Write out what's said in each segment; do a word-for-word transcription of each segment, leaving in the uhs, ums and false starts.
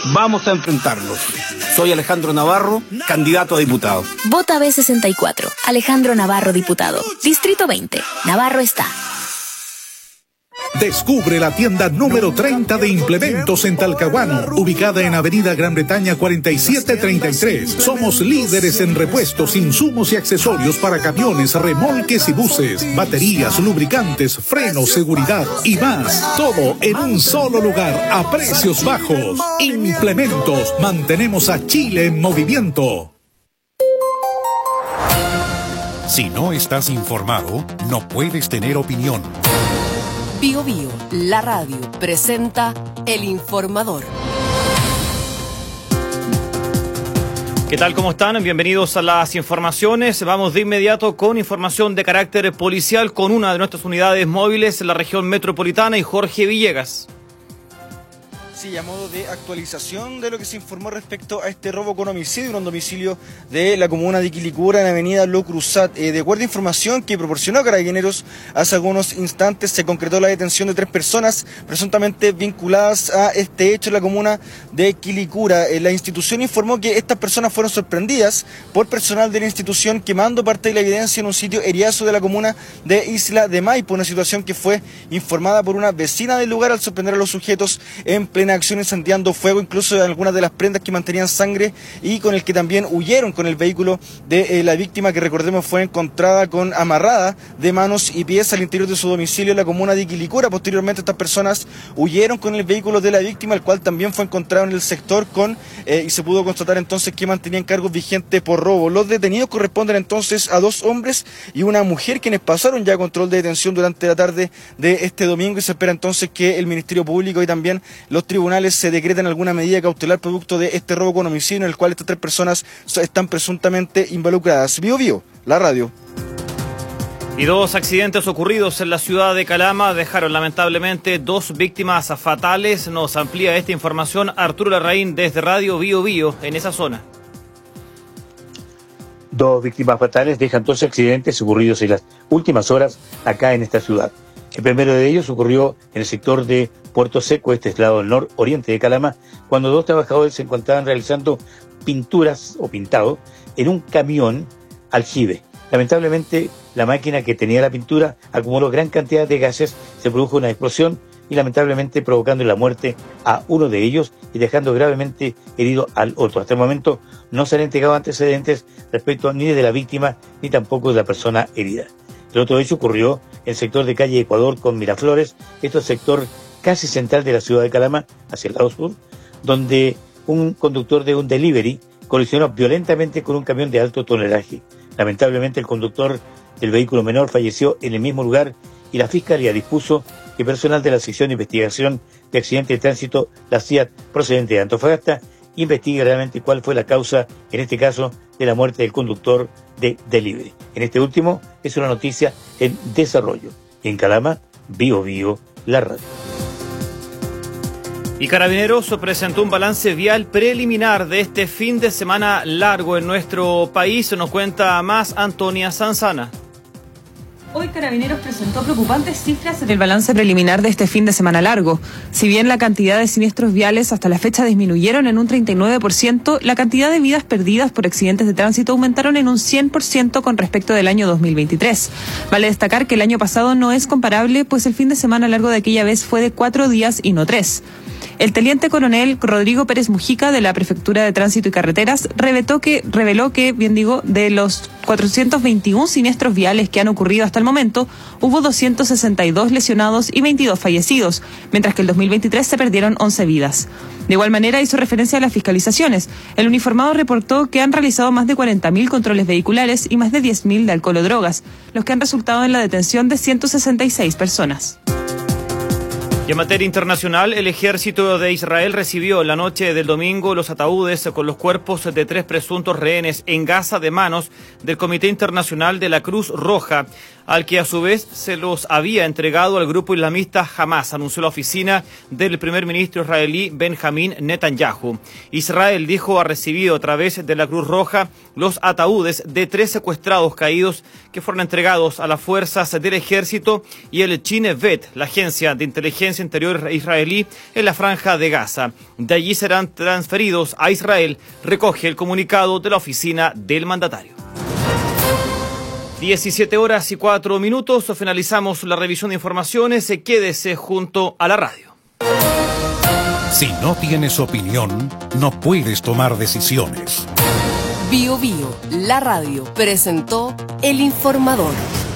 Vamos a enfrentarlos. Soy Alejandro Navarro, candidato a diputado. Vota B sesenta y cuatro. Alejandro Navarro, diputado. Distrito veinte. Navarro está. Descubre la tienda número treinta de implementos en Talcahuano, ubicada en Avenida Gran Bretaña cuarenta y siete treinta y tres. Somos líderes en repuestos, insumos y accesorios para camiones, remolques y buses, baterías, lubricantes, frenos, seguridad y más. Todo en un solo lugar, a precios bajos. Implementos, mantenemos a Chile en movimiento. Si no estás informado, no puedes tener opinión. Bio Bio, la radio, presenta El Informador. ¿Qué tal? ¿Cómo están? Bienvenidos a las informaciones. Vamos de inmediato con información de carácter policial con una de nuestras unidades móviles en la región metropolitana y Jorge Villegas. Sí, a modo de actualización de lo que se informó respecto a este robo con homicidio en un domicilio de la comuna de Quilicura en avenida Lo Cruzat. Eh, de acuerdo a información que proporcionó Carabineros hace algunos instantes, se concretó la detención de tres personas presuntamente vinculadas a este hecho en la comuna de Quilicura. Eh, la institución informó que estas personas fueron sorprendidas por personal de la institución quemando parte de la evidencia en un sitio eriazo de la comuna de Isla de Maipo, una situación que fue informada por una vecina del lugar al sorprender a los sujetos en plena acción incendiando fuego, incluso algunas de las prendas que mantenían sangre y con el que también huyeron con el vehículo de eh, la víctima, que recordemos fue encontrada con amarrada de manos y pies al interior de su domicilio en la comuna de Quilicura. Posteriormente estas personas huyeron con el vehículo de la víctima, el cual también fue encontrado en el sector con eh, y se pudo constatar entonces que mantenían cargos vigentes por robo. Los detenidos corresponden entonces a dos hombres y una mujer, quienes pasaron ya a control de detención durante la tarde de este domingo, y se espera entonces que el Ministerio Público y también los tribunales se decreten alguna medida cautelar producto de este robo con homicidio en el cual estas tres personas están presuntamente involucradas. Bio Bio, la radio. Y dos accidentes ocurridos en la ciudad de Calama dejaron lamentablemente dos víctimas fatales. Nos amplía esta información Arturo Larraín desde Radio Bio Bio en esa zona. Dos víctimas fatales dejan dos accidentes ocurridos en las últimas horas acá en esta ciudad. El primero de ellos ocurrió en el sector de Puerto Seco, este es lado del nororiente de Calama, cuando dos trabajadores se encontraban realizando pinturas o pintado en un camión aljibe. Lamentablemente, la máquina que tenía la pintura acumuló gran cantidad de gases, se produjo una explosión y lamentablemente provocando la muerte a uno de ellos y dejando gravemente herido al otro. Hasta el momento no se han entregado antecedentes respecto ni de la víctima ni tampoco de la persona herida. El otro hecho ocurrió en el sector de calle Ecuador con Miraflores, esto es sector casi central de la ciudad de Calama, hacia el lado sur, donde un conductor de un delivery colisionó violentamente con un camión de alto tonelaje. Lamentablemente el conductor del vehículo menor falleció en el mismo lugar y la Fiscalía dispuso que personal de la sección de investigación de accidentes de tránsito, la C I A T procedente de Antofagasta, investigue realmente cuál fue la causa, en este caso, de la muerte del conductor de delivery. En este último es una noticia en desarrollo. En Calama, Bio Bio, la radio. Y Carabineros presentó un balance vial preliminar de este fin de semana largo en nuestro país. Nos cuenta más Antonia Sanzana. Hoy Carabineros presentó preocupantes cifras en el balance preliminar de este fin de semana largo. Si bien la cantidad de siniestros viales hasta la fecha disminuyeron en un treinta y nueve por ciento, la cantidad de vidas perdidas por accidentes de tránsito aumentaron en un cien por ciento con respecto del año dos mil veintitrés. Vale destacar que el año pasado no es comparable, pues el fin de semana largo de aquella vez fue de cuatro días y no tres. El teniente coronel Rodrigo Pérez Mujica de la Prefectura de Tránsito y Carreteras reveló que, reveló que, bien digo, de los cuatrocientos veintiún siniestros viales que han ocurrido hasta el momento, hubo doscientos sesenta y dos lesionados y veintidós fallecidos, mientras que el dos mil veintitrés se perdieron once vidas. De igual manera hizo referencia a las fiscalizaciones. El uniformado reportó que han realizado más de cuarenta mil controles vehiculares y más de diez mil de alcohol o drogas, los que han resultado en la detención de ciento sesenta y seis personas. Y en materia internacional, el ejército de Israel recibió en la noche del domingo los ataúdes con los cuerpos de tres presuntos rehenes en Gaza de manos del Comité Internacional de la Cruz Roja, al que a su vez se los había entregado al grupo islamista Hamas, anunció la oficina del primer ministro israelí Benjamín Netanyahu. Israel dijo ha recibido a través de la Cruz Roja los ataúdes de tres secuestrados caídos que fueron entregados a las fuerzas del ejército y el Shin Bet, la agencia de inteligencia Defensa Interior israelí en la Franja de Gaza. De allí serán transferidos a Israel, recoge el comunicado de la oficina del mandatario. diecisiete horas y cuatro minutos, finalizamos la revisión de informaciones. Quédese junto a la radio. Si no tienes opinión, no puedes tomar decisiones. Bio Bio, la radio, presentó El Informador.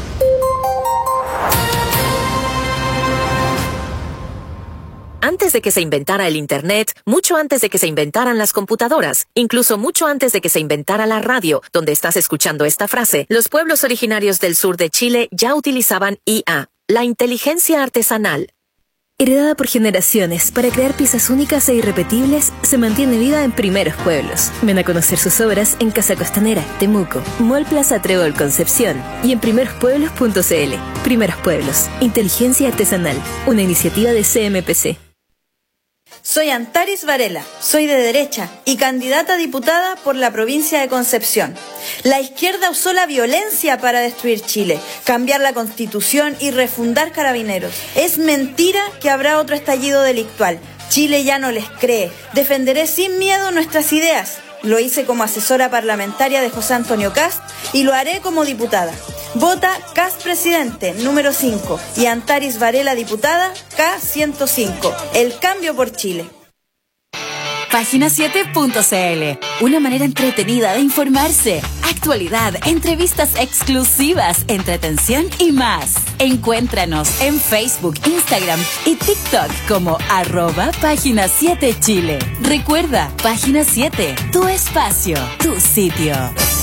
Antes de que se inventara el Internet, mucho antes de que se inventaran las computadoras, incluso mucho antes de que se inventara la radio, donde estás escuchando esta frase, los pueblos originarios del sur de Chile ya utilizaban I A, la inteligencia artesanal. Heredada por generaciones para crear piezas únicas e irrepetibles, se mantiene viva en Primeros Pueblos. Ven a conocer sus obras en Casa Costanera, Temuco, Mall Plaza Trébol Concepción y en primeros pueblos punto c l. Primeros Pueblos, inteligencia artesanal, una iniciativa de C M P C. Soy Antaris Varela, soy de derecha y candidata a diputada por la provincia de Concepción. La izquierda usó la violencia para destruir Chile, cambiar la Constitución y refundar Carabineros. Es mentira que habrá otro estallido delictual. Chile ya no les cree. Defenderé sin miedo nuestras ideas. Lo hice como asesora parlamentaria de José Antonio Cast y lo haré como diputada. Vota Cast presidente, número cinco, y Antaris Varela diputada, K ciento cinco. El cambio por Chile. Página siete punto c l, una manera entretenida de informarse. Actualidad, entrevistas exclusivas, entretención y más. Encuéntranos en Facebook, Instagram y TikTok como arroba Página siete Chile. Recuerda, Página siete, tu espacio, tu sitio.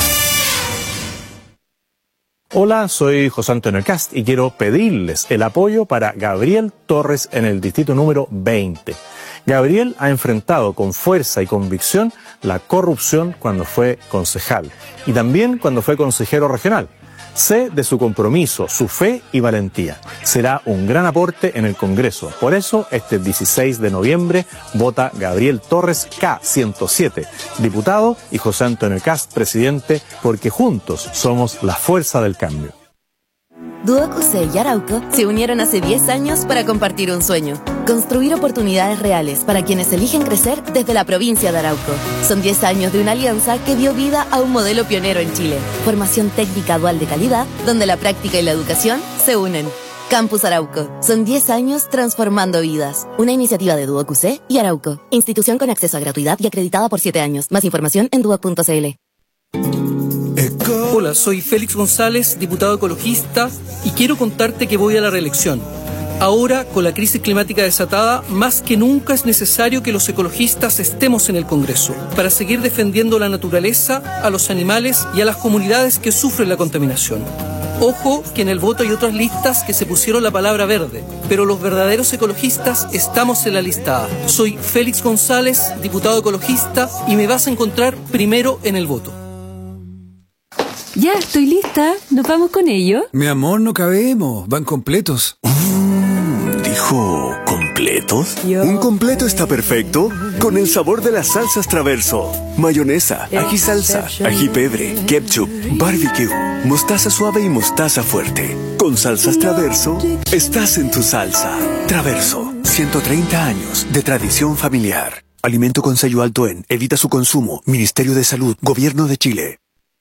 Hola, soy José Antonio Cast y quiero pedirles el apoyo para Gabriel Torres en el distrito número veinte. Gabriel ha enfrentado con fuerza y convicción la corrupción cuando fue concejal y también cuando fue consejero regional. Sé de su compromiso, su fe y valentía. Será un gran aporte en el Congreso. Por eso, este dieciséis de noviembre, vota Gabriel Torres, K ciento siete, diputado, y José Antonio Cast, presidente, porque juntos somos la fuerza del cambio. Duoc U C y Arauco se unieron hace diez años para compartir un sueño: construir oportunidades reales para quienes eligen crecer desde la provincia de Arauco. Son diez años de una alianza que dio vida a un modelo pionero en Chile. Formación técnica dual de calidad, donde la práctica y la educación se unen. Campus Arauco. Son diez años transformando vidas. Una iniciativa de Duoc U C y Arauco. Institución con acceso a gratuidad y acreditada por siete años. Más información en duoc punto c l. Hola, soy Félix González, diputado ecologista, y quiero contarte que voy a la reelección. Ahora, con la crisis climática desatada, más que nunca es necesario que los ecologistas estemos en el Congreso para seguir defendiendo la naturaleza, a los animales y a las comunidades que sufren la contaminación. Ojo que en el voto hay otras listas que se pusieron la palabra verde, pero los verdaderos ecologistas estamos en la lista A. Soy Félix González, diputado ecologista, y me vas a encontrar primero en el voto. Ya, estoy lista. ¿Nos vamos con ello? Mi amor, no cabemos. Van completos. Mm, ¿Dijo completos? Yo Un completo está perfecto con el sabor de las salsas Traverso. Mayonesa, ají salsa, ají pebre, ketchup, barbecue, mostaza suave y mostaza fuerte. Con salsas Traverso, estás en tu salsa. Traverso, ciento treinta años de tradición familiar. Alimento con sello alto en. Evita su consumo. Ministerio de Salud. Gobierno de Chile.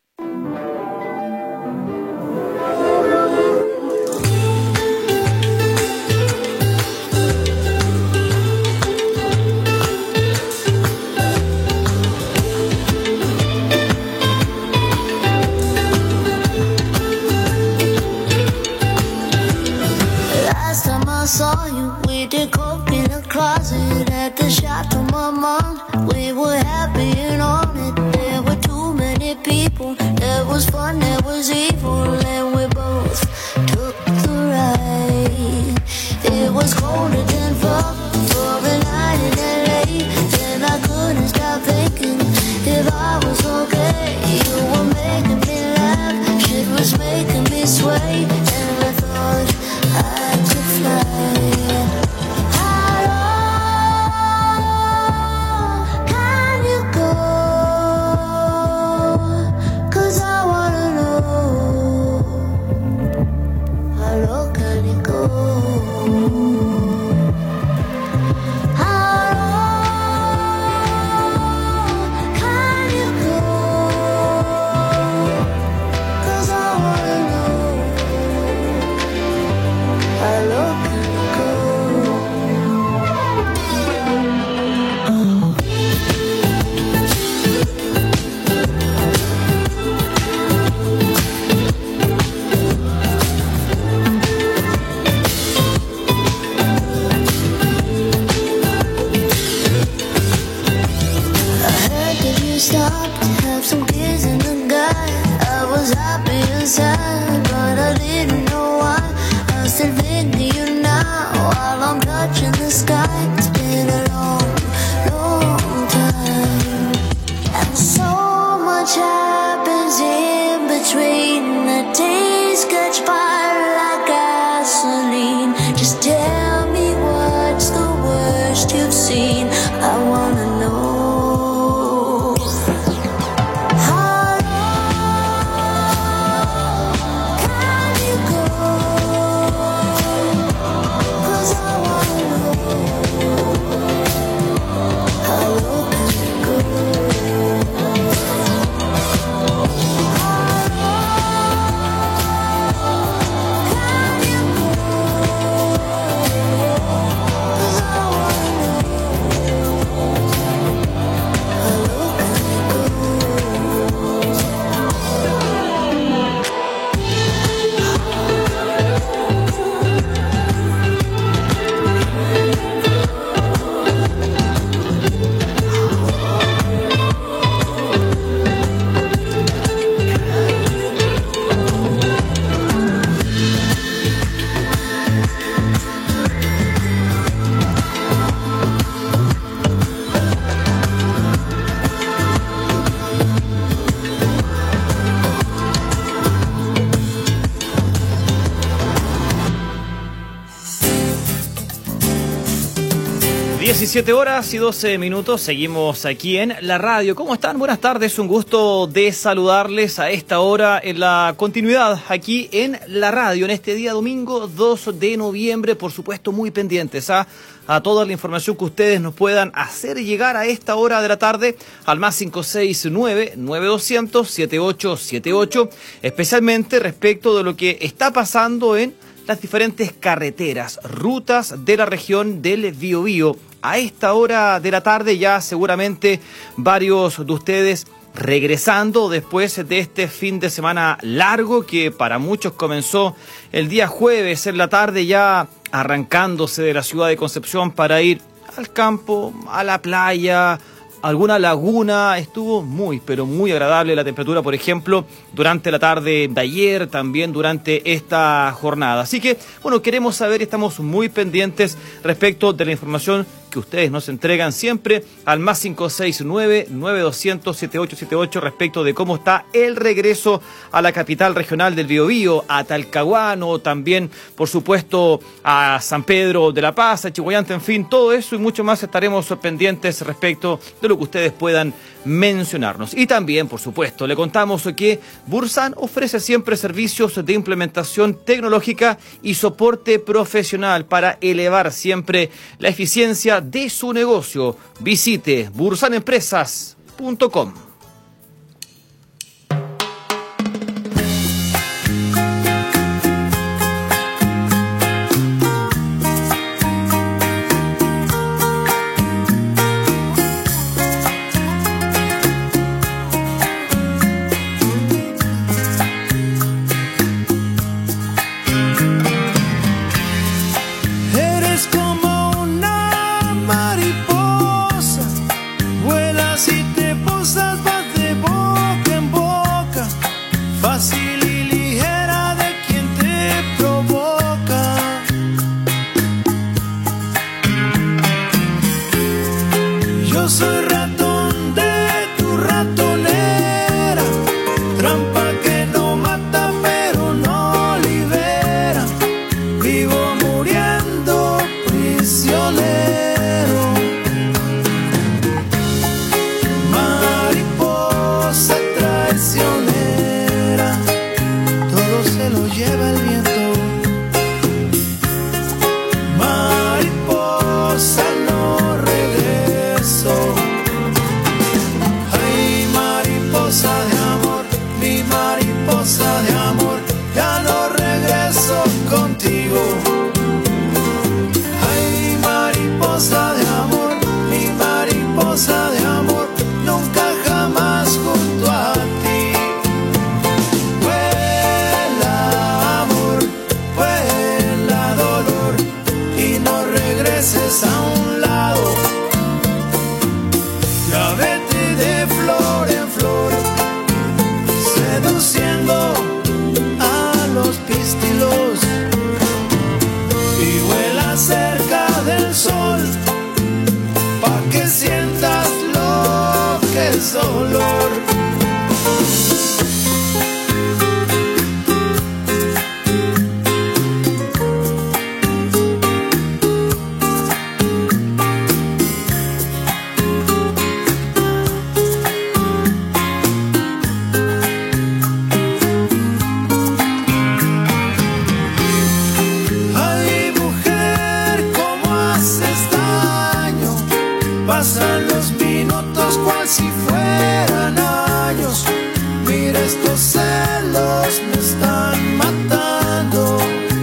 Saw you, we did coke in the closet at the shop to my mom. We were happy and on it. There were too many people. There was fun, there was evil, and we both took the ride. It was colder than fuck for a night in L A. Then I couldn't stop thinking if I was okay. You were making me laugh, shit was making me sway, and I thought I could fly. you stopped to have some kids in the guy. I was happy inside, but I didn't know why. I'm still thinking you now while I'm touching the sky. It's been a long, long time, and so much happens in between. The days catch fire like gasoline. Just tell me what's the worst you've seen. I wanna know. diecisiete horas y doce minutos, seguimos aquí en la radio. ¿Cómo están? Buenas tardes, un gusto de saludarles a esta hora en la continuidad aquí en la radio, en este día domingo dos de noviembre, por supuesto muy pendientes a, a toda la información que ustedes nos puedan hacer llegar a esta hora de la tarde al más cinco seis nueve, nueve dos cero cero, siete ocho siete ocho, especialmente respecto de lo que está pasando en las diferentes carreteras, rutas de la región del Biobío. A esta hora de la tarde ya seguramente varios de ustedes regresando después de este fin de semana largo que para muchos comenzó el día jueves en la tarde, ya arrancándose de la ciudad de Concepción para ir al campo, a la playa, alguna laguna. Estuvo muy, pero muy agradable la temperatura, por ejemplo, durante la tarde de ayer, también durante esta jornada. Así que, bueno, queremos saber, estamos muy pendientes respecto de la información que ustedes nos entregan siempre al más cinco seis nueve, nueve dos cero cero, siete ocho siete ocho respecto de cómo está el regreso a la capital regional del Biobío, a Talcahuano, también, por supuesto, a San Pedro de la Paz, a Chihuayante, en fin, todo eso y mucho más estaremos pendientes respecto de lo que ustedes puedan mencionarnos. Y también, por supuesto, le contamos que Bursan ofrece siempre servicios de implementación tecnológica y soporte profesional para elevar siempre la eficiencia de su negocio. Visite bursan empresas punto com. Vuelas y te posas es dolor. Pasan los minutos cual si fueran años. Mira, estos celos me están matando.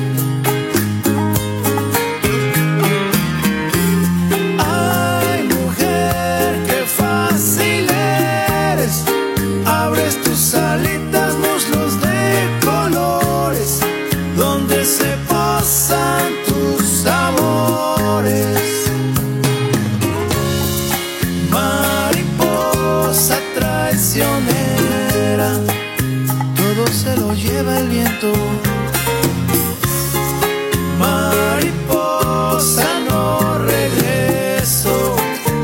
Ay, mujer, qué fácil eres. Abres tus alitas, muslos de colores, donde se posan tus amores. Traicionera, todo se lo lleva el viento. Mariposa, no regreso.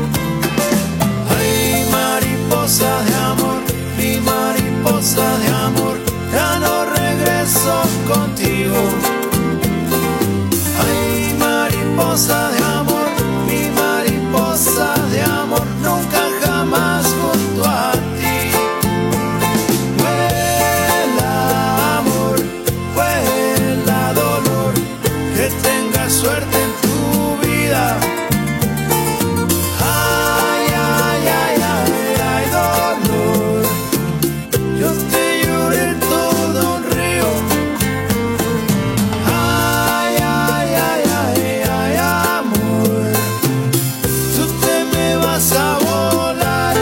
Ay, mariposa de amor, mi mariposa de amor, ya no regreso contigo. Ay, mariposa de amor, mi mariposa de amor, nunca jamás junto a ti. Suerte en tu vida. Ay, ay, ay, ay, ay, dolor. Yo te lloré todo un río. Ay, ay, ay, ay, ay, amor. Tú te me vas a volar.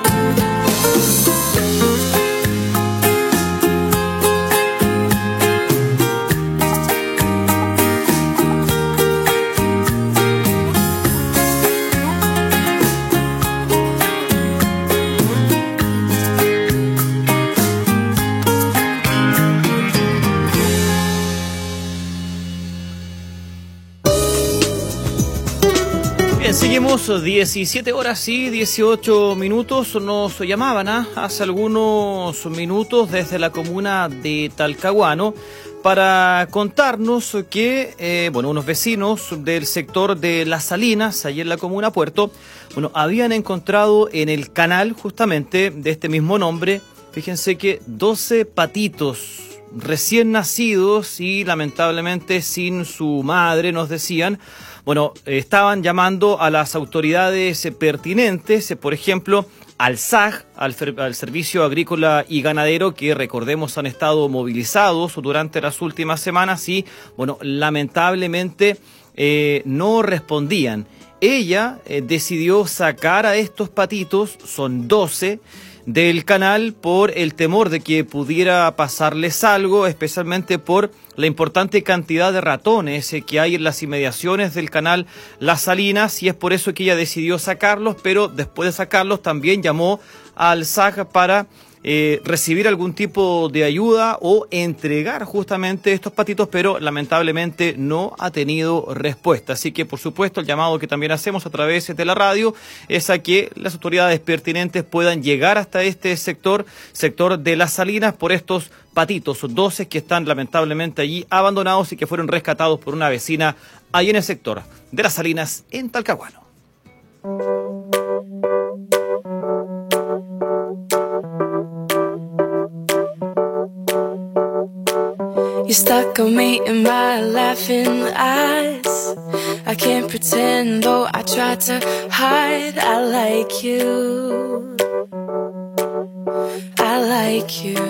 Seguimos diecisiete horas y dieciocho minutos. Nos llamaban ¿eh? hace algunos minutos desde la comuna de Talcahuano para contarnos que eh, bueno, unos vecinos del sector de Las Salinas, allí en la comuna Puerto, bueno, habían encontrado en el canal justamente de este mismo nombre, fíjense que doce patitos recién nacidos y lamentablemente sin su madre, nos decían. Bueno, estaban llamando a las autoridades pertinentes, por ejemplo, al S A G, al, al Servicio Agrícola y Ganadero, que recordemos han estado movilizados durante las últimas semanas y, bueno, lamentablemente eh, no respondían. Ella eh, decidió sacar a estos patitos, son doce, del canal por el temor de que pudiera pasarles algo, especialmente por la importante cantidad de ratones que hay en las inmediaciones del canal Las Salinas, y es por eso que ella decidió sacarlos, pero después de sacarlos también llamó al S A G para eh, recibir algún tipo de ayuda o entregar justamente estos patitos, pero lamentablemente no ha tenido respuesta. Así que, por supuesto, el llamado que también hacemos a través de la radio es a que las autoridades pertinentes puedan llegar hasta este sector, sector de Las Salinas, por estos patitos, doce que están lamentablemente allí abandonados y que fueron rescatados por una vecina ahí en el sector de Las Salinas, en Talcahuano. You stuck on me in my laughing eyes. I can't pretend, though I try to hide. I like you, I like you.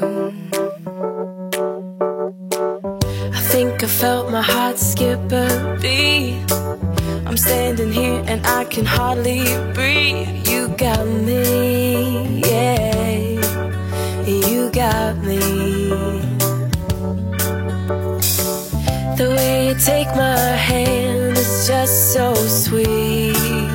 I think I felt my heart skip a beat. I'm standing here and I can hardly breathe. You got me, yeah, you got me. The way you take my hand is just so sweet.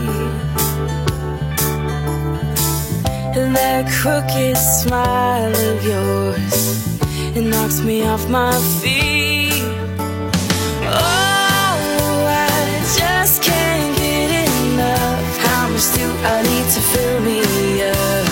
And that crooked smile of yours, it knocks me off my feet. Oh, I just can't get enough. How much do I need to fill me up?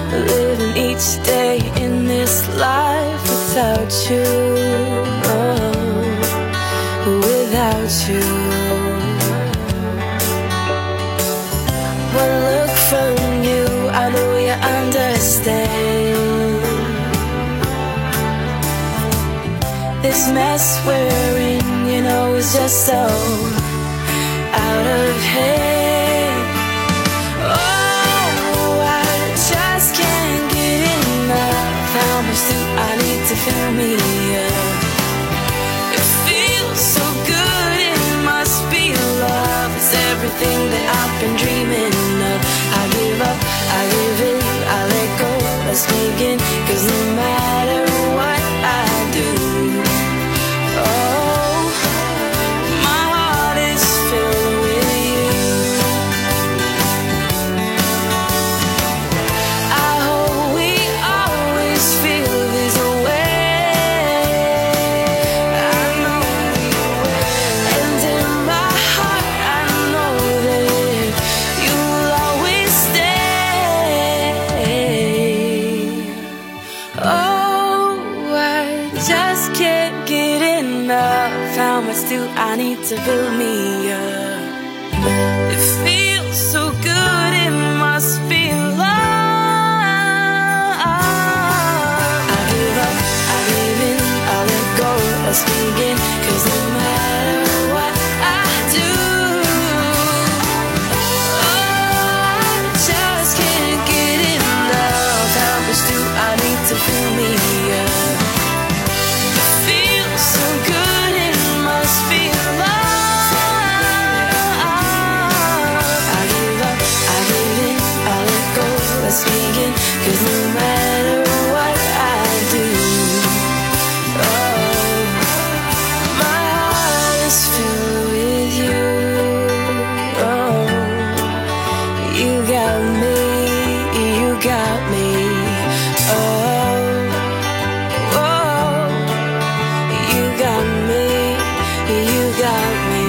living each day in this life without you, oh, without you. One look from you, I know you understand. This mess we're in, you know, is just so out of hand. Oh, I just can't get enough. How much do I need to fill me up? It feels so good, it must be love. It's everything that I've been dreaming of. I give up, I give in, I let go. Let's begin, 'cause no matter what I do, oh, my heart is filled with you. I hope we always feel this way. I know we will. And in my heart I know that you will always stay. Oh, I just can't get enough. How much do I need to fill me up? It feels so good, it must be love. I give up, I give in, I let go. Let's begin, 'cause no matter what I do, oh, I just can't get enough. How much do I need to fill me up? It feels so good, it must be love. I give up, I give in, I let go. Let's begin, 'cause no matter what I do, oh, my heart is filled with you. Oh, you got me, you got me. Oh, oh, you got me, you got me.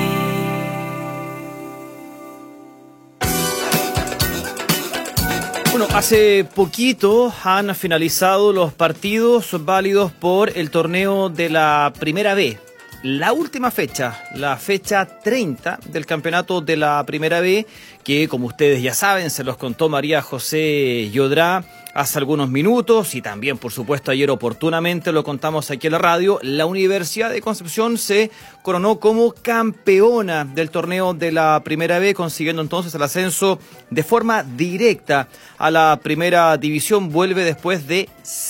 Bueno, hace poquito han finalizado los partidos válidos por el torneo de la Primera B. La última fecha, la fecha treinta del campeonato de la Primera B, que como ustedes ya saben, se los contó María José Yodrá hace algunos minutos y también, por supuesto, ayer oportunamente lo contamos aquí en la radio. La Universidad de Concepción se coronó como campeona del torneo de la Primera B, consiguiendo entonces el ascenso de forma directa a la Primera División. Vuelve después de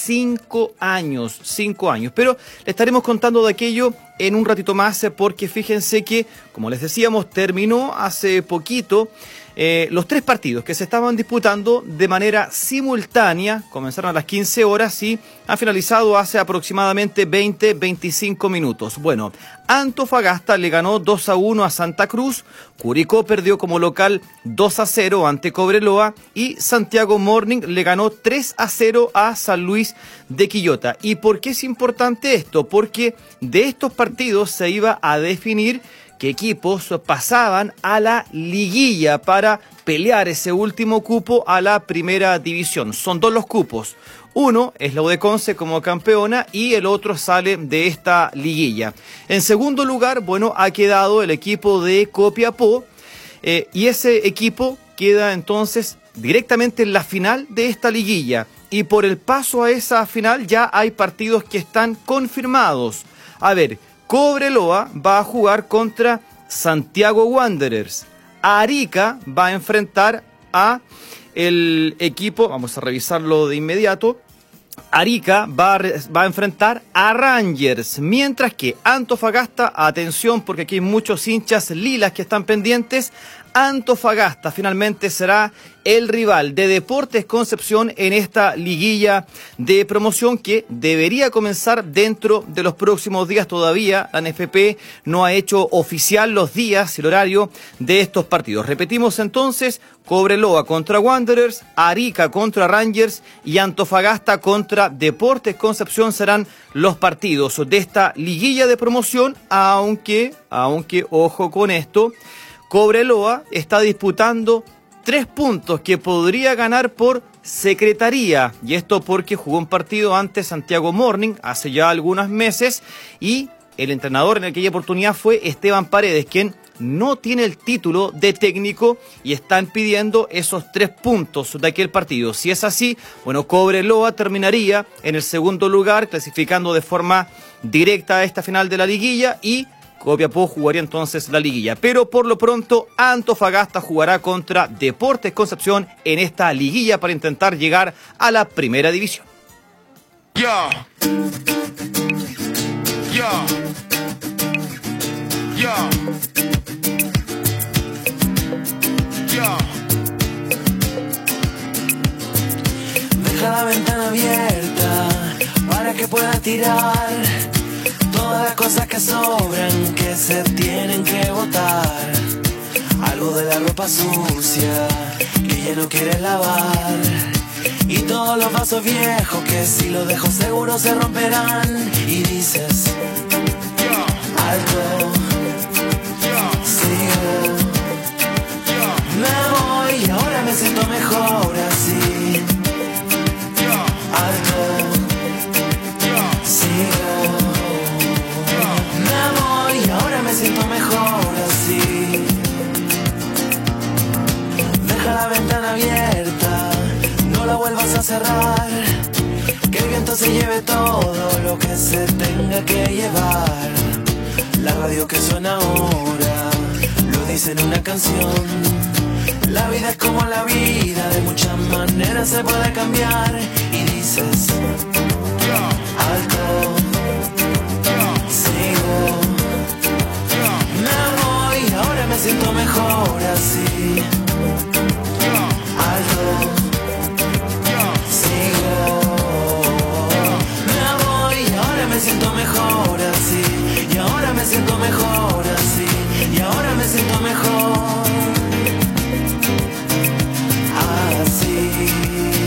cinco años, cinco años. Pero le estaremos contando de aquello en un ratito más, porque fíjense que, como les decíamos, terminó hace poquito Eh, los tres partidos que se estaban disputando de manera simultánea. Comenzaron a las quince horas y han finalizado hace aproximadamente veinte, veinticinco minutos. Bueno, Antofagasta le ganó dos a uno a Santa Cruz, Curicó perdió como local dos a cero ante Cobreloa y Santiago Morning le ganó tres a cero a San Luis de Quillota. ¿Y por qué es importante esto? Porque de estos partidos se iba a definir qué equipos pasaban a la liguilla para pelear ese último cupo a la Primera División. Son dos los cupos. Uno es la U de Conce como campeona y el otro sale de esta liguilla. En segundo lugar, bueno, ha quedado el equipo de Copiapó eh, y ese equipo queda entonces directamente en la final de esta liguilla. Y por el paso a esa final ya hay partidos que están confirmados. A ver, Cobreloa va a jugar contra Santiago Wanderers. Arica va a enfrentar a el equipo, vamos a revisarlo de inmediato. Arica va a, va a enfrentar a Rangers, mientras que Antofagasta, atención porque aquí hay muchos hinchas lilas que están pendientes, Antofagasta finalmente será el rival de Deportes Concepción en esta liguilla de promoción que debería comenzar dentro de los próximos días. Todavía la N F P no ha hecho oficial los días y el horario de estos partidos. Repetimos entonces: Cobreloa contra Wanderers, Arica contra Rangers y Antofagasta contra Deportes Concepción serán los partidos de esta liguilla de promoción, aunque, aunque, ojo con esto, Cobreloa está disputando tres puntos que podría ganar por secretaría. Y esto porque jugó un partido ante Santiago Morning hace ya algunos meses y el entrenador en aquella oportunidad fue Esteban Paredes, quien no tiene el título de técnico y están pidiendo esos tres puntos de aquel partido. Si es así, bueno, Cobreloa terminaría en el segundo lugar, clasificando de forma directa a esta final de la liguilla y Copiapó jugaría entonces la liguilla. Pero por lo pronto, Antofagasta jugará contra Deportes Concepción en esta liguilla para intentar llegar a la primera división. Yeah. Yeah. Yeah. Yeah. Deja la ventana abierta para que puedas tirar todas las cosas que sobran, que se tienen que botar. Algo de la ropa sucia que ya no quieres lavar. Y todos los vasos viejos que si los dejo seguro se romperán. Y dices, alto, sigo, me voy y ahora me siento mejor así. Alto, sigo, me voy y ahora me siento mejor así. Deja la ventana abierta, no la vuelvas a cerrar, que el viento se lleve todo lo que se tenga que llevar. La radio que suena ahora lo dice en una canción. La vida es como la vida, de muchas maneras se puede cambiar. Y dices, alto, sigo, me voy, ahora me siento mejor así. Alto, sigo, me voy, ahora me siento mejor así. Y ahora me siento mejor así. Y ahora me siento mejor así.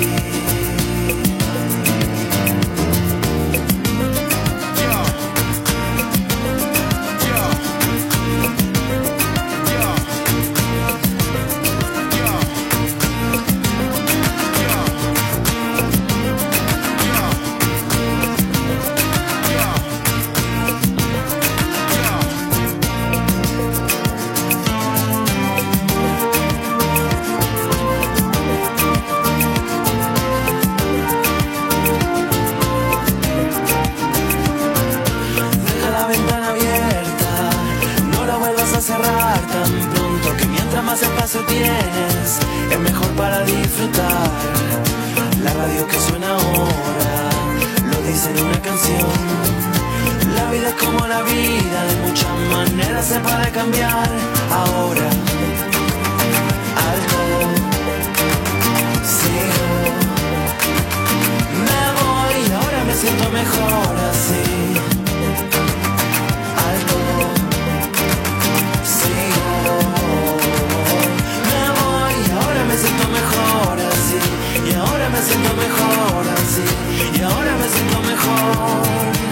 Cerrar tan pronto que mientras más espacio tienes es mejor para disfrutar. La radio que suena ahora lo dice en una canción. La vida es como la vida, de muchas maneras se puede cambiar. Ahora, alto, sigo, me voy, ahora me siento mejor así. Alto, me siento mejor así, y ahora me siento mejor así, y ahora me siento mejor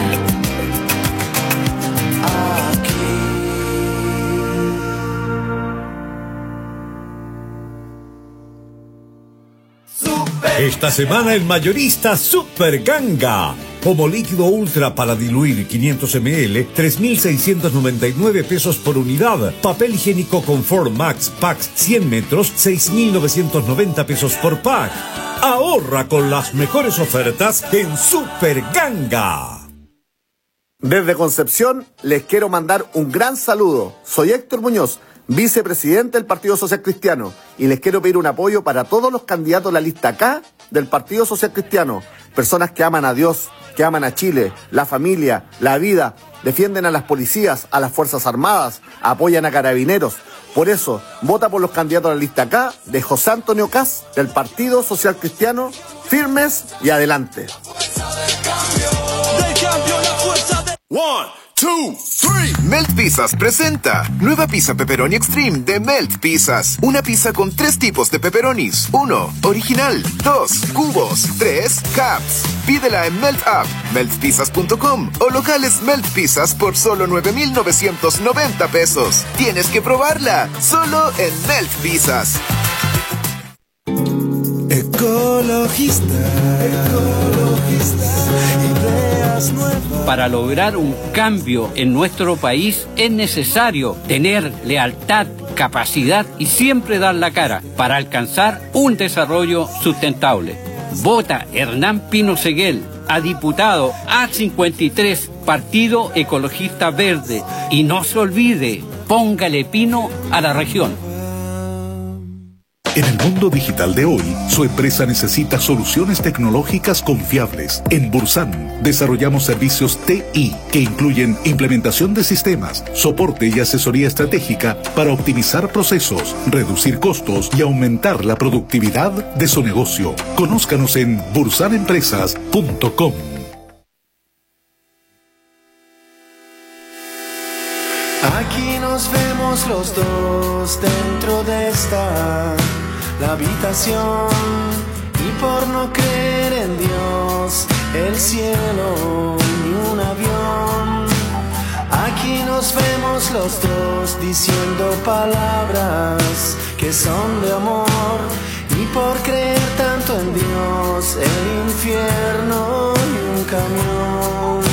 aquí. Esta semana el mayorista Super Ganga. Como líquido ultra para diluir quinientos mililitros, tres mil seiscientos noventa y nueve pesos por unidad. Papel higiénico Confort Max Packs cien metros, seis mil novecientos noventa pesos por pack. Ahorra con las mejores ofertas en Super Ganga. Desde Concepción les quiero mandar un gran saludo. Soy Héctor Muñoz, vicepresidente del Partido Social Cristiano, y les quiero pedir un apoyo para todos los candidatos de la lista K del Partido Social Cristiano. Personas que aman a Dios, que aman a Chile, la familia, la vida, defienden a las policías, a las Fuerzas Armadas, apoyan a carabineros. Por eso, vota por los candidatos a la lista K de José Antonio Caz, del Partido Social Cristiano, firmes y adelante. One, two, three. Melt Pizzas presenta nueva pizza pepperoni extreme de Melt Pizzas. Una pizza con tres tipos de pepperonis. Uno, original. Dos, cubos. Tres, cups. Pídela en Melt App, melt pizzas punto com o locales Melt Pizzas por solo nueve mil novecientos noventa pesos. Tienes que probarla, solo en Melt Pizzas. Ecologista, ecologista, ideas nuevas. Para lograr un cambio en nuestro país es necesario tener lealtad, capacidad y siempre dar la cara para alcanzar un desarrollo sustentable. Vota Hernán Pino Seguel a diputado A cincuenta y tres, Partido Ecologista Verde. Y no se olvide, póngale pino a la región. En el mundo digital de hoy, su empresa necesita soluciones tecnológicas confiables. En Bursan desarrollamos servicios T I que incluyen implementación de sistemas, soporte y asesoría estratégica para optimizar procesos, reducir costos y aumentar la productividad de su negocio. Conózcanos en bursan empresas punto com. Aquí nos vemos los dos dentro de esta la habitación, y por no creer en Dios, el cielo ni un avión. Aquí nos vemos los dos diciendo palabras que son de amor, y por creer tanto en Dios, el infierno y un camión.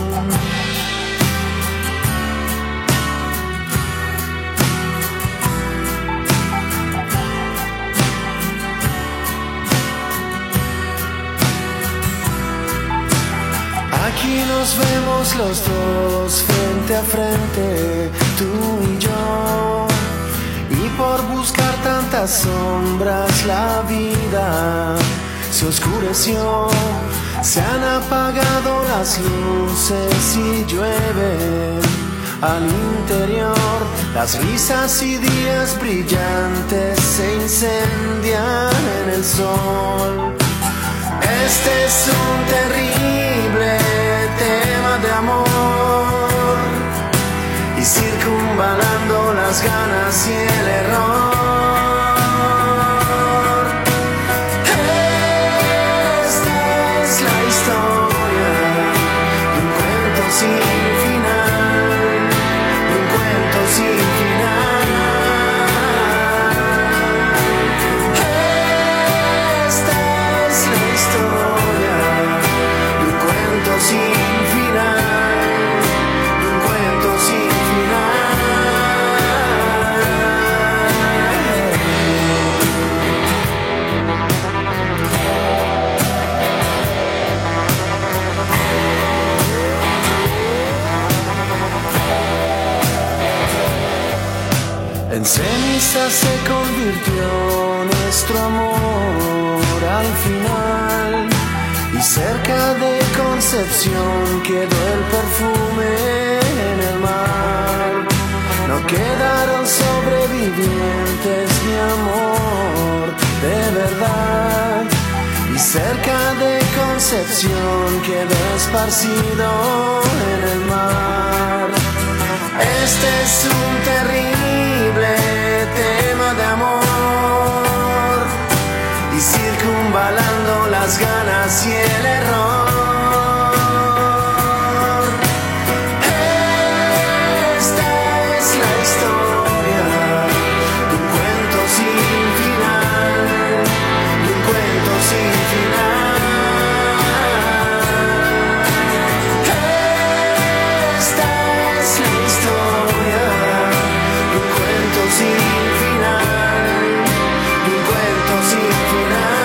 Aquí nos vemos los dos frente a frente, tú y yo. Y por buscar tantas sombras la vida se oscureció. Se han apagado las luces y llueve al interior. Las risas y días brillantes se incendian en el sol. Este es un terrible tema de amor, y circunvalando las ganas y el error. Esta es la historia de un cuento sin final, de un cuento sin final. Sin final, un cuento sin final. En ceniza se convirtió nuestro amor al final, y cerca de Concepción quedó el perfume en el mar. No quedaron sobrevivientes, mi amor, de verdad. Y cerca de Concepción quedó esparcido en el mar. Este es un terrible tema de amor, y circunvalando las ganas y el error. Esta es la historia de un cuento sin final, de un cuento sin final. Esta es la historia de un cuento sin final, de un cuento sin final.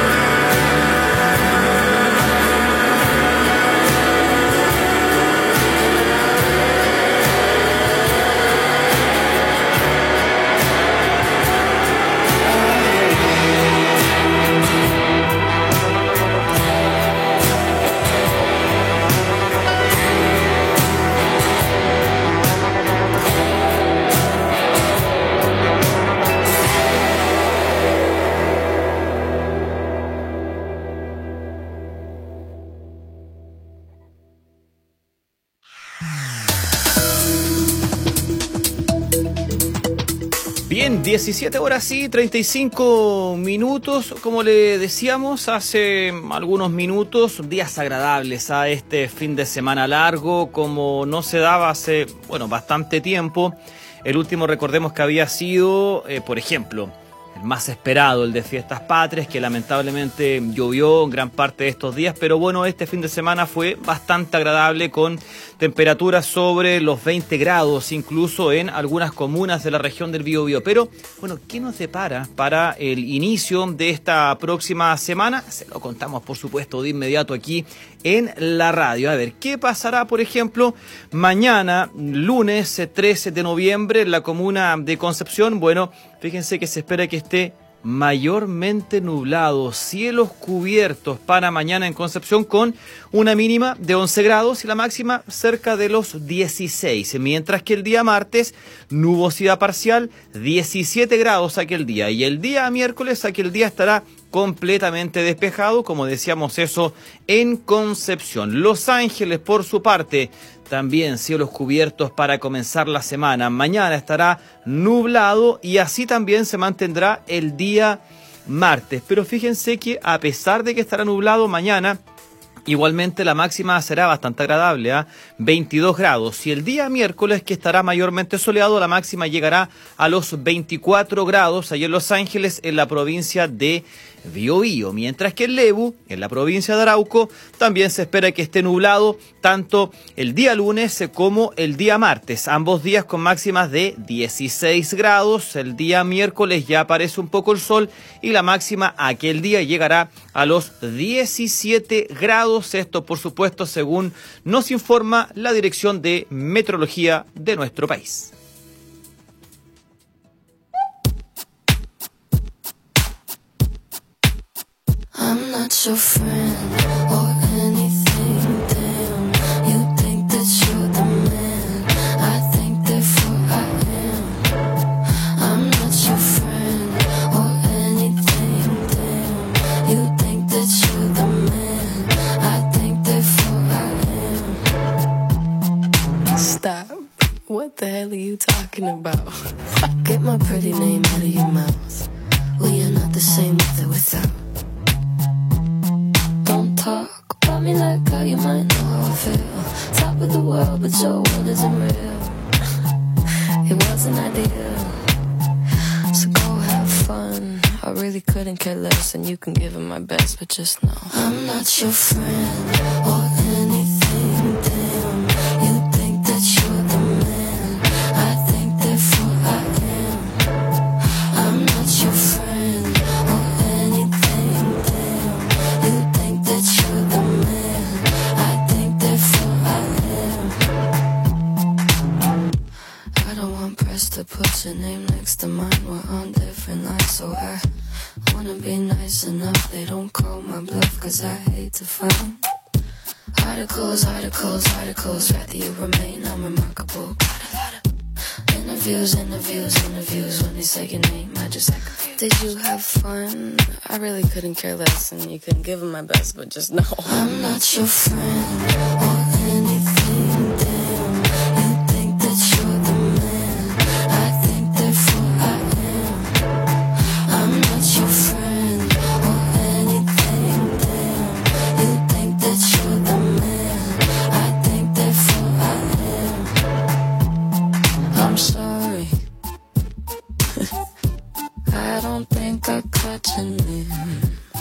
Bien, diecisiete horas y treinta y cinco minutos. Como le decíamos hace algunos minutos, días agradables a este fin de semana largo, como no se daba hace, bueno, bastante tiempo. El último, recordemos que había sido, eh, por ejemplo, el más esperado, el de Fiestas Patrias, que lamentablemente llovió en gran parte de estos días, pero bueno, este fin de semana fue bastante agradable con temperaturas sobre los veinte grados, incluso en algunas comunas de la región del Biobío. Pero bueno, ¿qué nos depara para el inicio de esta próxima semana? Se lo contamos, por supuesto, de inmediato aquí en la radio. A ver, ¿qué pasará, por ejemplo, mañana, lunes trece de noviembre, en la comuna de Concepción? Bueno, fíjense que se espera que esté mayormente nublado, cielos cubiertos para mañana en Concepción, con una mínima de once grados y la máxima cerca de los dieciséis, mientras que el día martes, nubosidad parcial, diecisiete grados aquel día, y el día miércoles aquel día estará completamente despejado, como decíamos, eso en Concepción. Los Ángeles, por su parte, también cielos cubiertos para comenzar la semana. Mañana estará nublado y así también se mantendrá el día martes. Pero fíjense que a pesar de que estará nublado mañana, igualmente la máxima será bastante agradable, ¿eh? veintidós grados. Y el día miércoles, que estará mayormente soleado, la máxima llegará a los veinticuatro grados allí en Los Ángeles, en la provincia de Biobío. Mientras que en Lebu, en la provincia de Arauco, también se espera que esté nublado tanto el día lunes como el día martes. Ambos días con máximas de dieciséis grados. El día miércoles ya aparece un poco el sol y la máxima aquel día llegará a los diecisiete grados. Esto, por supuesto, según nos informa la Dirección de Meteorología de nuestro país. I'm not your friend or anything, damn. You think that you're the man, I think therefore I am. I'm not your friend or anything, damn. You think that you're the man, I think therefore I am. Stop. What the hell are you talking about? Get my pretty name out of your mouth. We are not the same with or without. Talk about me like how you might know how I feel. Top of the world, but your world isn't real. It wasn't ideal, so go have fun. I really couldn't care less, and you can give it my best, but just know I'm not your friend or anything, damn. You think that you're the man, I think therefore I am. I'm not your friend or anything, damn. You think that you're the man, I think therefore I am. I don't want press to put your name next to mine. We're on different lines, so I wanna be nice enough. They don't call my bluff, cause I hate to find articles, articles, articles. Rather you remain unremarkable. Got a lot of interviews, interviews, interviews. When they say your name, I just act confused. Did you have fun? I really couldn't care less, and you couldn't give it my best, but just know I'm not your friend or anything, damn. You think that you're the man, I think therefore I am. I'm not your friend or anything, damn. You think that you're the man, I think therefore I am. I'm sorry. I don't think I caught your name.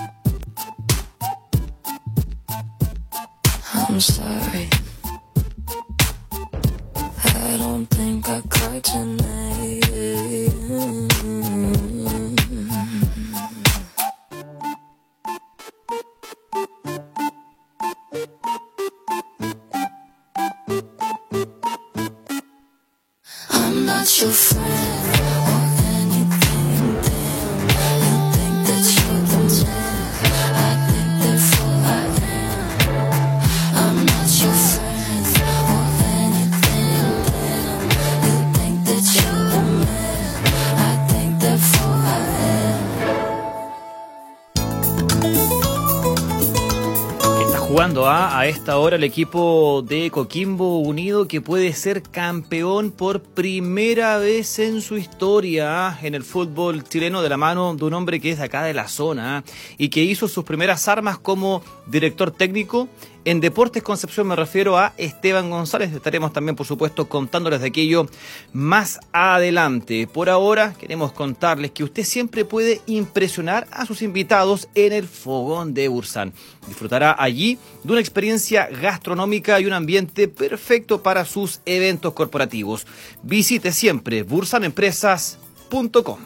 I'm sorry. I don't think I caught your name. I'm not your friend or anything, damn. You think that you're the man, I think therefore I am. I'm not your friend or anything, damn. You think that you're the man, I think therefore I am. Está jugando a, a esta hora el equipo de Coquimbo Unido, que puede ser campeón por primera vez en su historia en el fútbol chileno, de la mano de un hombre que es de acá de la zona y que hizo sus primeras armas como director técnico En Deportes Concepción me refiero a Esteban González. Estaremos también, por supuesto, contándoles de aquello más adelante. Por ahora, queremos contarles que usted siempre puede impresionar a sus invitados en el Fogón de Bursan. Disfrutará allí de una experiencia gastronómica y un ambiente perfecto para sus eventos corporativos. Visite siempre bursan empresas punto com.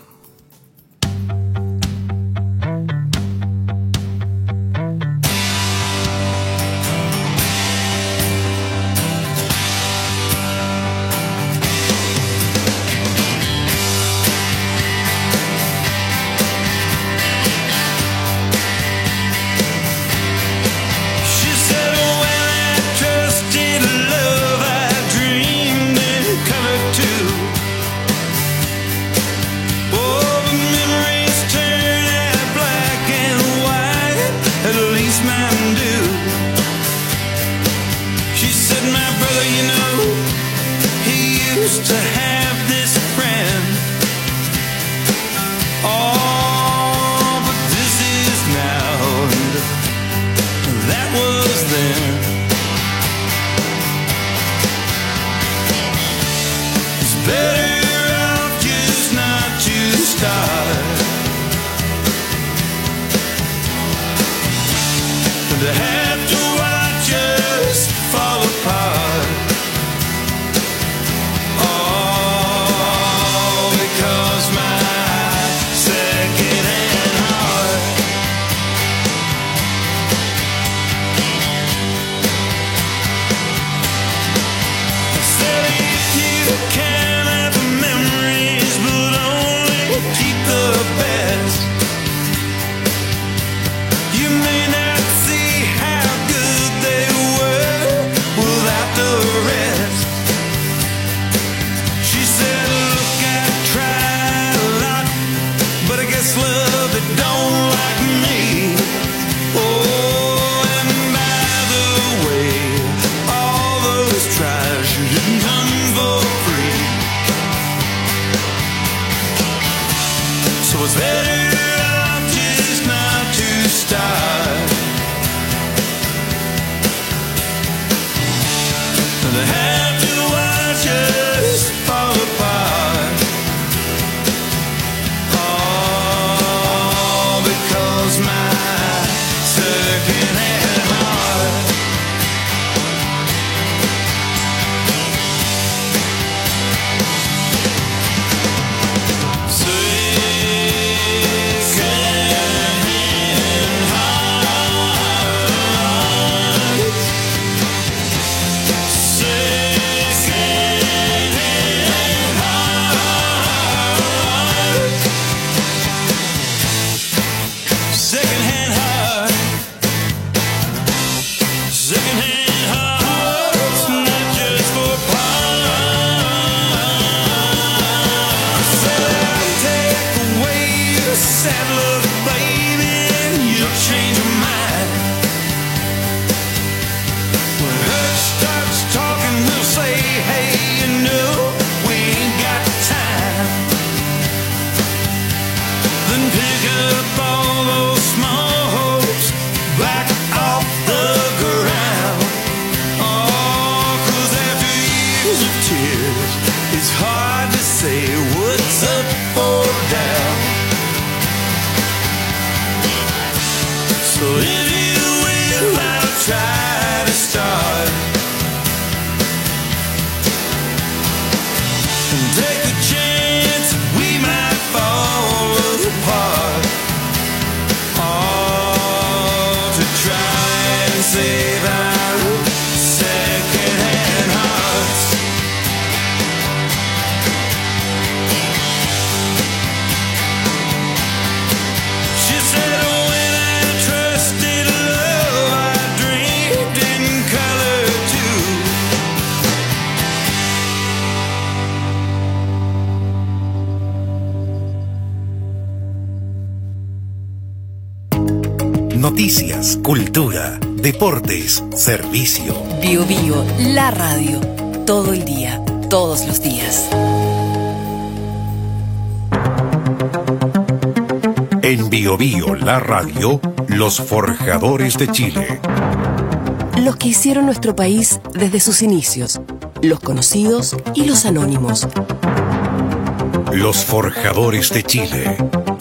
Noticias, cultura, deportes, servicio. Bio Bio, la radio. Todo el día, todos los días. En Bio Bio, la radio, los forjadores de Chile. los que hicieron nuestro país desde sus inicios, los conocidos y los anónimos. Los forjadores de Chile.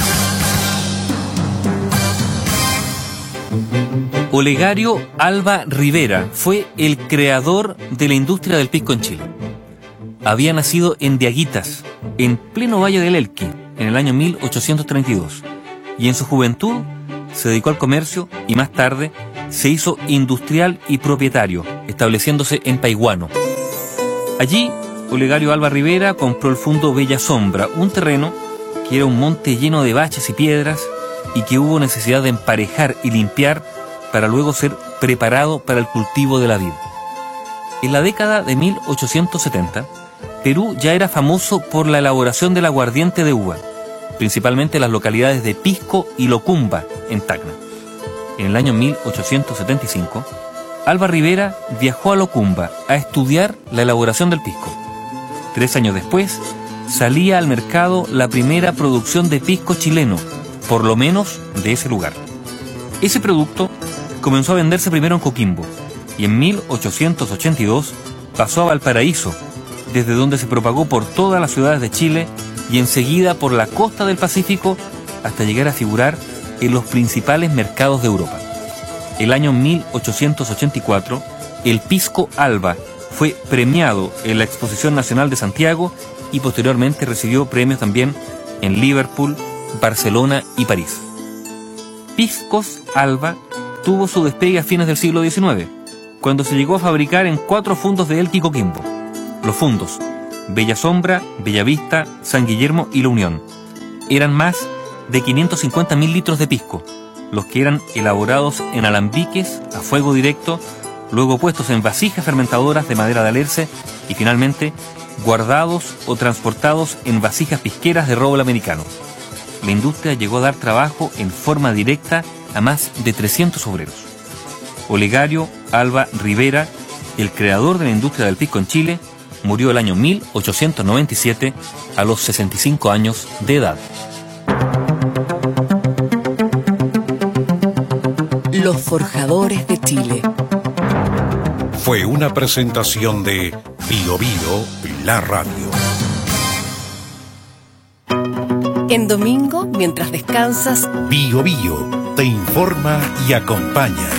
Olegario Alba Rivera fue el creador de la industria del pisco en Chile. Había nacido en Diaguitas, en pleno Valle del Elqui, en el año mil ochocientos treinta y dos, y en su juventud se dedicó al comercio y más tarde se hizo industrial y propietario, estableciéndose en Paiguano. Allí, Olegario Alba Rivera compró el Fundo Bella Sombra, un terreno que era un monte lleno de baches y piedras y que hubo necesidad de emparejar y limpiar para luego ser preparado para el cultivo de la vid. En la década de mil ochocientos setenta, Perú ya era famoso por la elaboración del aguardiente de uva, principalmente en las localidades de Pisco y Locumba, en Tacna. En el año mil ochocientos setenta y cinco, Alba Rivera viajó a Locumba a estudiar la elaboración del pisco. Tres años después, salía al mercado la primera producción de pisco chileno, por lo menos de ese lugar. Ese producto comenzó a venderse primero en Coquimbo y en mil ochocientos ochenta y dos pasó a Valparaíso, desde donde se propagó por todas las ciudades de Chile y enseguida por la costa del Pacífico hasta llegar a figurar en los principales mercados de Europa. El año mil ochocientos ochenta y cuatro, el Pisco Alba fue premiado en la Exposición Nacional de Santiago y posteriormente recibió premios también en Liverpool, Barcelona y París. Piscos Alba tuvo su despegue a fines del siglo diecinueve, cuando se llegó a fabricar en cuatro fundos de Elqui y Coquimbo. Los fundos Bella Sombra, Bella Vista, San Guillermo y La Unión. Eran más de quinientos cincuenta mil litros de pisco, los que eran elaborados en alambiques a fuego directo, luego puestos en vasijas fermentadoras de madera de alerce y finalmente guardados o transportados en vasijas pisqueras de roble americano. La industria llegó a dar trabajo en forma directa a más de trescientos obreros. Olegario Alba Rivera, el creador de la industria del pisco en Chile, murió el año mil ochocientos noventa y siete a los sesenta y cinco años de edad. Los forjadores de Chile. Fue una presentación de Bio Bio, la radio. En domingo, mientras descansas, Bio Bio te informa y acompaña.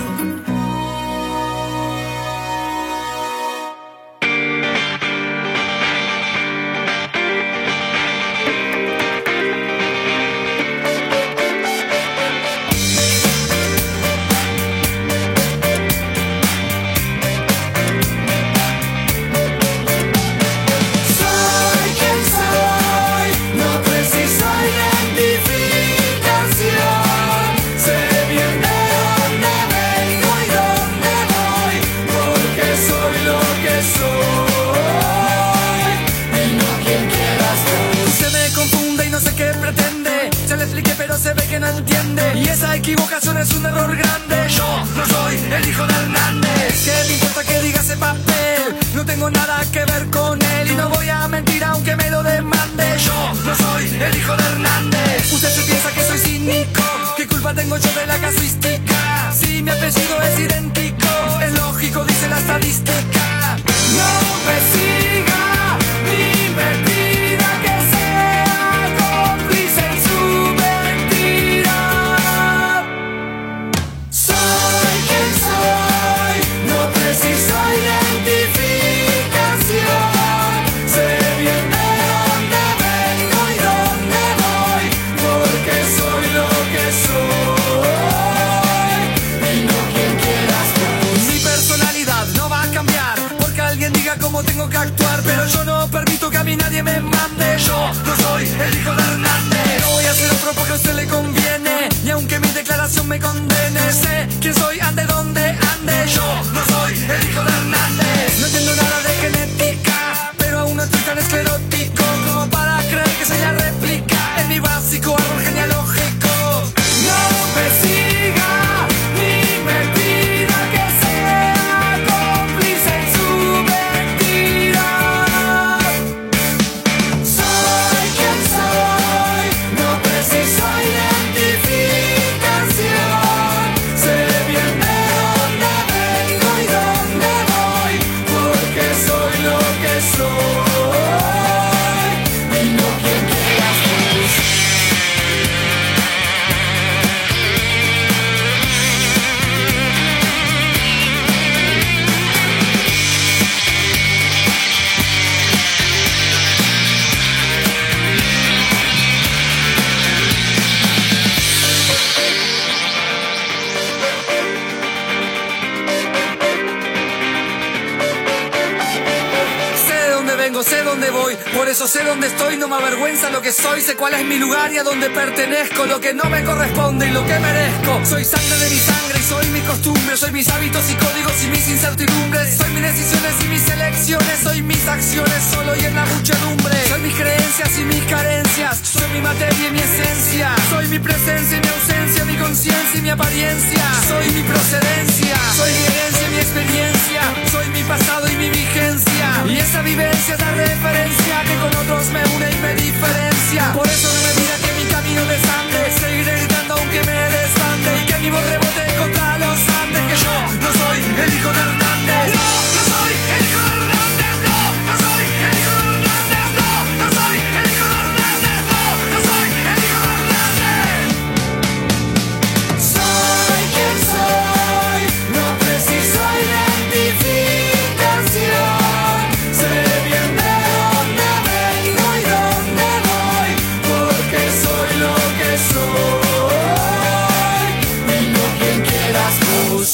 Sé bien de dónde voy, por eso sé dónde estoy, no me avergüenza lo que soy, sé cuál es mi lugar y a dónde pertenezco, lo que no me corresponde y lo que merezco. Soy sangre de mi sangre y soy mi costumbre, soy mis hábitos y códigos y mis incertidumbres, soy mis decisiones y mis elecciones, soy mis acciones solo y en la muchedumbre, soy mis creencias y mis carencias, soy mi materia y mi esencia, soy mi presencia y mi ausencia, mi conciencia y mi apariencia, soy mi procedencia, soy mi herencia y mi experiencia, soy mi pasado y mi vigencia, y esa vivencia es la referencia que con otros me une y me diferencia. Por eso no me diga que mi camino desande, seguiré gritando aunque me desbande y que mi voz rebote contra los Andes, que yo no soy el hijo de Hernández. No, no soy el hijo de Hernández, no, no soy el hijo de Hernández, no, no soy el hijo de Hernández, no, no soy el hijo de Hernández. Soy quien soy, no preciso identificación, sé bien de dónde vengo y dónde voy, porque soy lo que soy, y no quien quieras vos.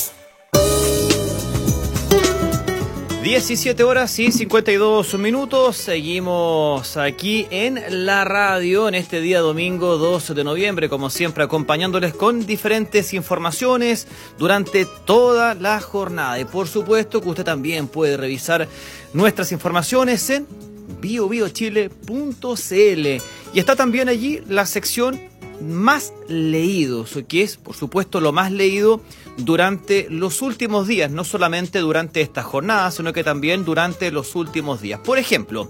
diecisiete horas y cincuenta y dos minutos, seguimos aquí en la radio en este día domingo dos de noviembre, como siempre acompañándoles con diferentes informaciones durante toda la jornada. Y por supuesto que usted también puede revisar nuestras informaciones en bio bio chile punto c l y está también allí la sección más leídos, que es por supuesto lo más leído durante los últimos días, no solamente durante esta jornada, sino que también durante los últimos días. Por ejemplo,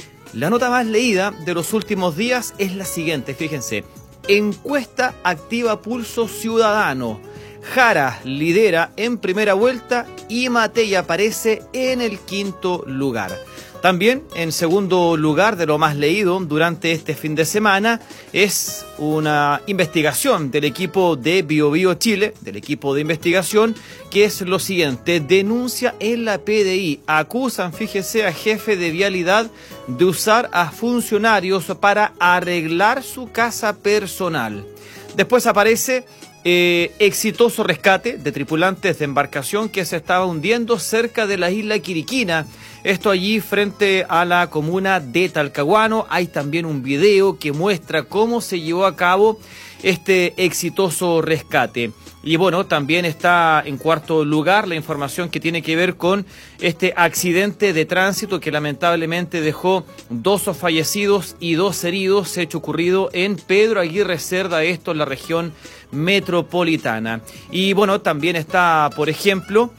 la nota más leída de los últimos días es la siguiente, fíjense: encuesta activa Pulso Ciudadano, Jara lidera en primera vuelta y Matei aparece en el quinto lugar. También en segundo lugar de lo más leído durante este fin de semana es una investigación del equipo de Bio Bio Chile, del equipo de investigación, que es lo siguiente: denuncia en la P D I, acusan, fíjese, a jefe de vialidad de usar a funcionarios para arreglar su casa personal. Después aparece Eh, exitoso rescate de tripulantes de embarcación que se estaba hundiendo cerca de la isla Quiriquina. Esto allí frente a la comuna de Talcahuano. Hay también un video que muestra cómo se llevó a cabo este exitoso rescate. Y bueno, también está en cuarto lugar la información que tiene que ver con este accidente de tránsito que lamentablemente dejó dos fallecidos y dos heridos, hecho ocurrido en Pedro Aguirre Cerda, esto en la región metropolitana. Y bueno, también está, por ejemplo,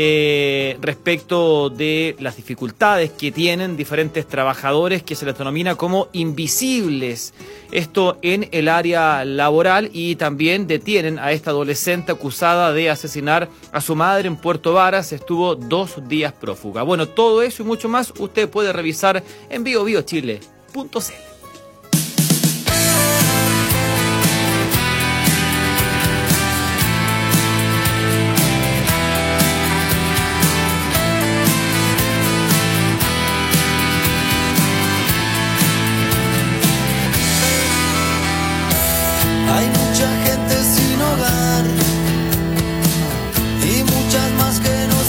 eh, respecto de las dificultades que tienen diferentes trabajadores que se les denomina como invisibles, esto en el área laboral, y también detienen a esta adolescente acusada de asesinar a su madre en Puerto Varas, estuvo dos días prófuga. Bueno, todo eso y mucho más usted puede revisar en bio bio chile punto c l. Hay mucha gente sin hogar y muchas más que no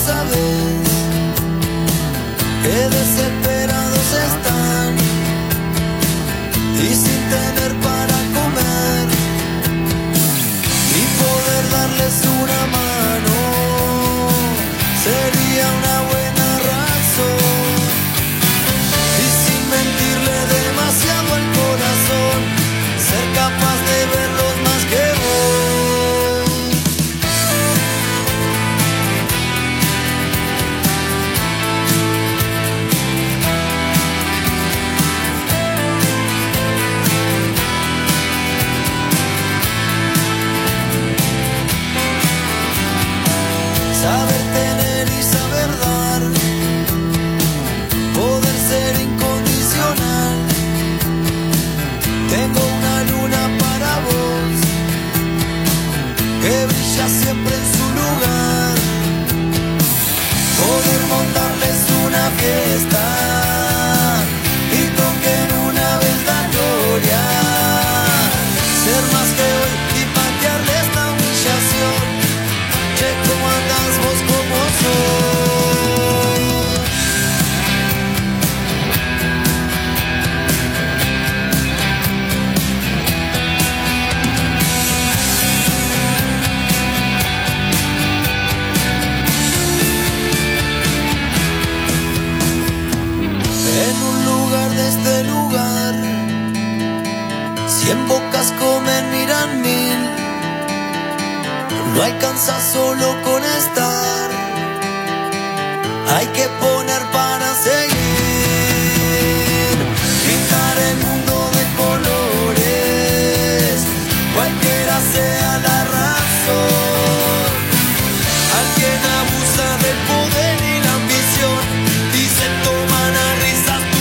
sabes, que desesperados están comen miran mil. No alcanza solo con estar, hay que poner para seguir. Pintar el mundo de colores, cualquiera sea la razón. Alguien abusa del poder y la ambición y se toman a risas tu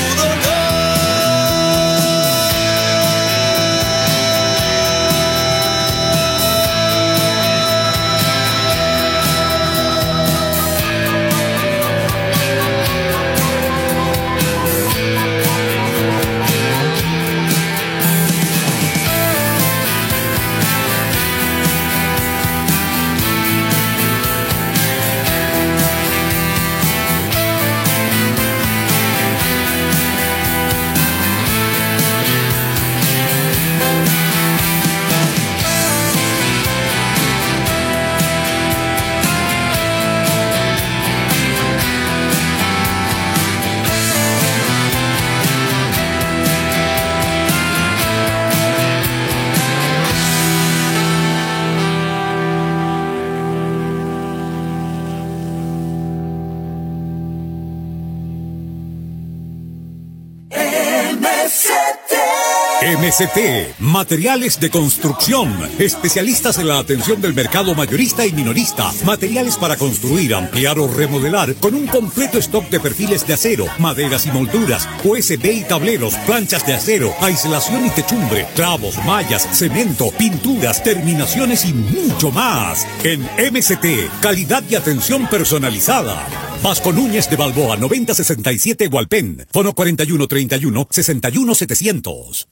M S T, Materiales de Construcción, especialistas en la atención del mercado mayorista y minorista, materiales para construir, ampliar o remodelar, con un completo stock de perfiles de acero, maderas y molduras, U S B y tableros, planchas de acero, aislación y techumbre, clavos, mallas, cemento, pinturas, terminaciones y mucho más. En M S T, calidad y atención personalizada. Vasco Núñez de Balboa, noventa sesenta y siete Hualpén, fono cuarenta y uno treinta y uno sesenta y uno setecientos.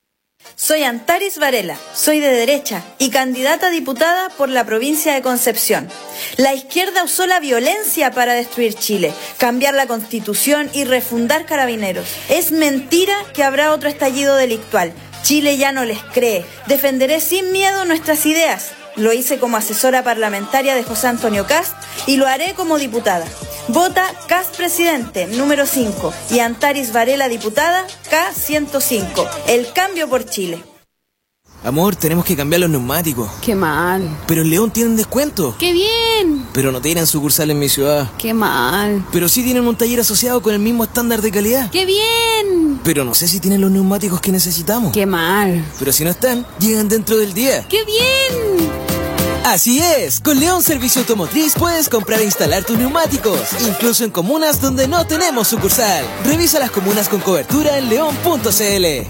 Soy Antaris Varela, soy de derecha y candidata a diputada por la provincia de Concepción. La izquierda usó la violencia para destruir Chile, cambiar la Constitución y refundar Carabineros. Es mentira que habrá otro estallido delictual. Chile ya no les cree. Defenderé sin miedo nuestras ideas. Lo hice como asesora parlamentaria de José Antonio Cast y lo haré como diputada. Vota Cast presidente, número cinco, y Antaris Varela diputada, K ciento cinco. El cambio por Chile. Amor, tenemos que cambiar los neumáticos. Qué mal. Pero en León tienen descuento. ¡Qué bien! Pero no tienen sucursal en mi ciudad. ¡Qué mal! Pero sí tienen un taller asociado con el mismo estándar de calidad. ¡Qué bien! Pero no sé si tienen los neumáticos que necesitamos. ¡Qué mal! Pero si no están, llegan dentro del día. ¡Qué bien! Así es, con León Servicio Automotriz puedes comprar e instalar tus neumáticos, incluso en comunas donde no tenemos sucursal. Revisa las comunas con cobertura en león punto c l.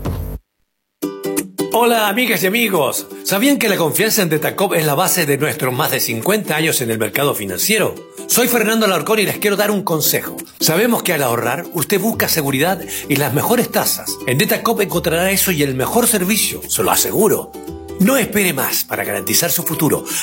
Hola amigas y amigos, ¿sabían que la confianza en Detacop es la base de nuestros más de cincuenta años en el mercado financiero? Soy Fernando Alarcón y les quiero dar un consejo. Sabemos que al ahorrar, usted busca seguridad y las mejores tasas. En Detacop encontrará eso y el mejor servicio, se lo aseguro. No espere más para garantizar su futuro.